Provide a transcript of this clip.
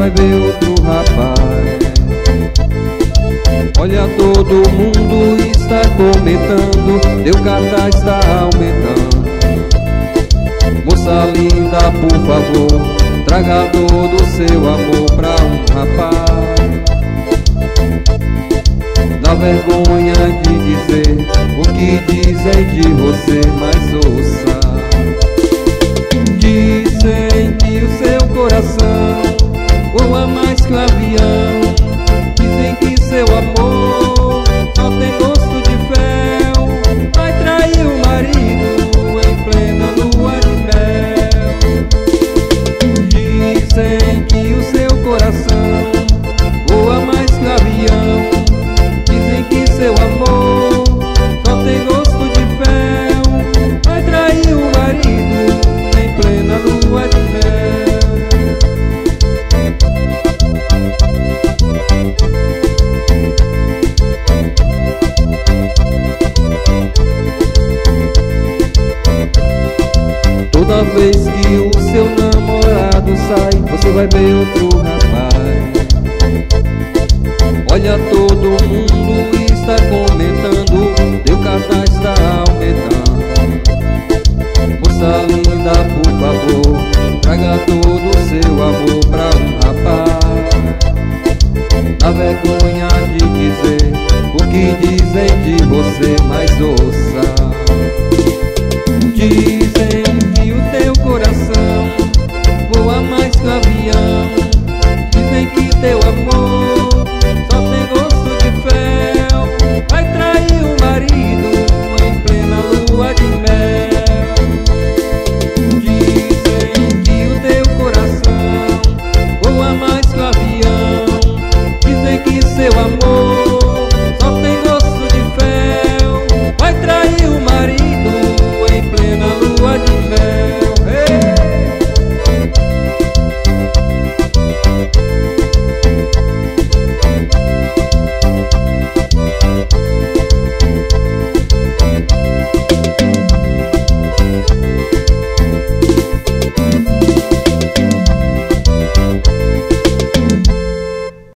vai ver outro rapaz. Olha, todo mundo está comentando, teu cartaz está aumentando. Moça linda, por favor, traga todo o seu amor pra um rapaz. Dá vergonha de dizer o que dizem de você, mas ouça. Dizem que o seu coração voa mais que um avião. Dizem que seu amor só tem gosto de fel. Vai trair o marido em plena lua de mel. Dizem que o seu coração voa mais que um avião. Dizem que seu amor só tem gosto de fel. Vai trair o marido em plena lua de mel. Toda vez que o seu namorado sai, você vai ver outro